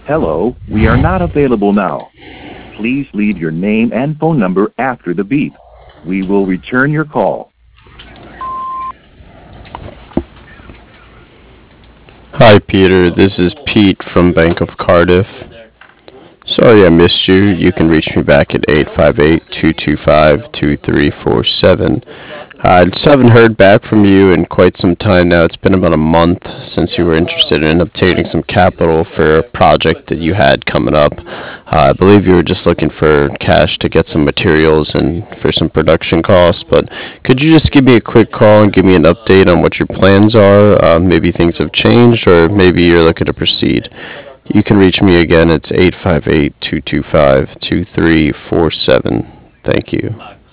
Hello, we are not available now. Please leave your name and phone number after the beep. We will return your call. Hi, Peter. This is Pete from Bank of Cardiff. Sorry I missed you. You can reach me back at 858-225-2347. I just haven't heard back from you in quite some time now. It's been about a month since you were interested in obtaining some capital for a project that you had coming up. I believe you were just looking for cash to get some materials and for some production costs, but could you just give me a quick call and give me an update on what your plans are? Maybe things have changed, or maybe you're looking to proceed. You can reach me again. It's 858-225-2347. Thank you.